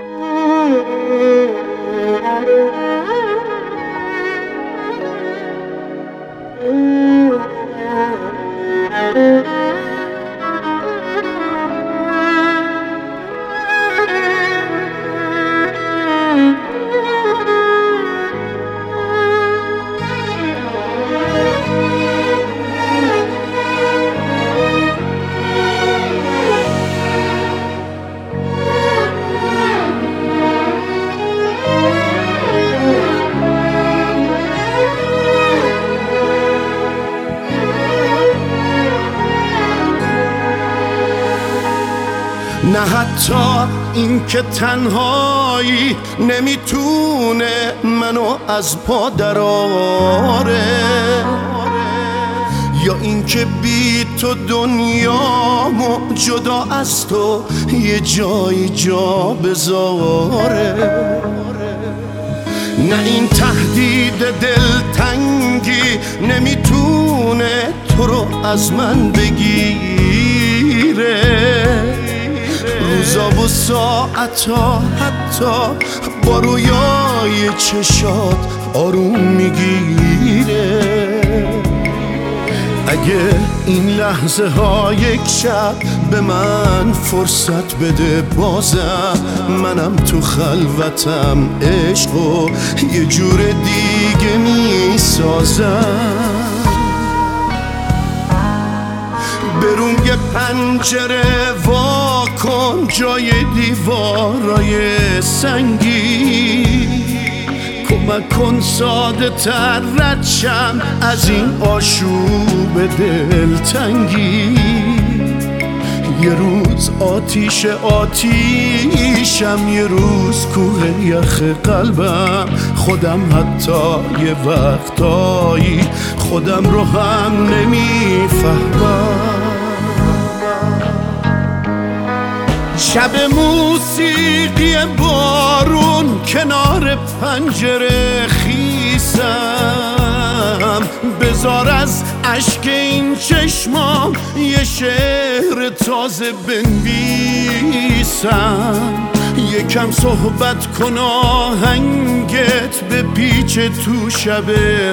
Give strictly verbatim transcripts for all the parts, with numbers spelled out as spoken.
نه حتی این که تنهایی نمیتونه منو از پا دراره، یا این که بی تو دنیامو جدا از تو یه جایی جا بذاره. نه این تهدید دلتنگی نمیتونه تو رو از من بگیره، روزا و ساعتا حتی با رویای چشات آروم میگیره. اگه این لحظه ها یک شب به من فرصت بده، بازم منم تو خلوتم عشقو یه جور دیگه میسازم. برون یه پنجره وا کن جای دیوارای سنگی، کمک کن ساده تر رد شم از این آشوب دلتنگی. یه روز آتیش آتیشم، یه روز کوه یخ قلبم، خودم حتی یه وقتایی خودم رو هم نمیفهمم. شب موسیقی بارون کنار پنجره خیسم، بذار از اشک این چشمام یه شعر تازه بنویسم. یکم صحبت کن آهنگت به پیچ تو شب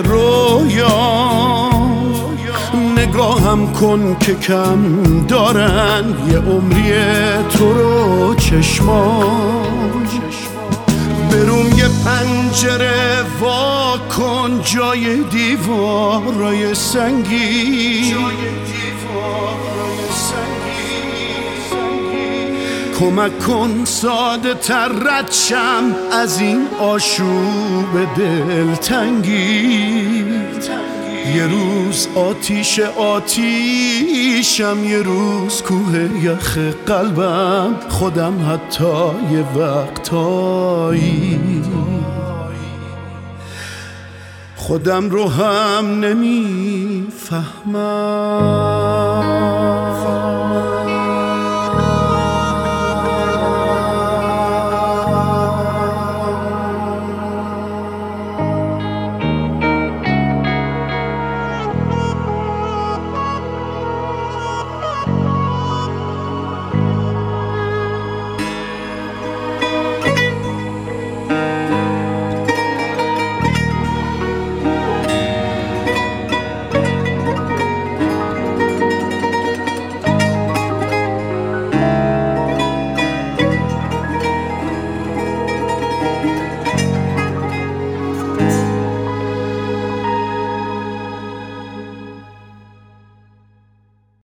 رویا، نگاهم کن که کم دارن یه عمری تو رو چشمان. برون یه پنجره وا کن جای دیوارای سنگی، کمک کن ساده تر رد شم از این آشوب دلتنگی. یه روز آتیش آتیشم، یه روز کوه یخ قلبم، خودم حتی یه وقتایی خودم رو هم نمیفهمم.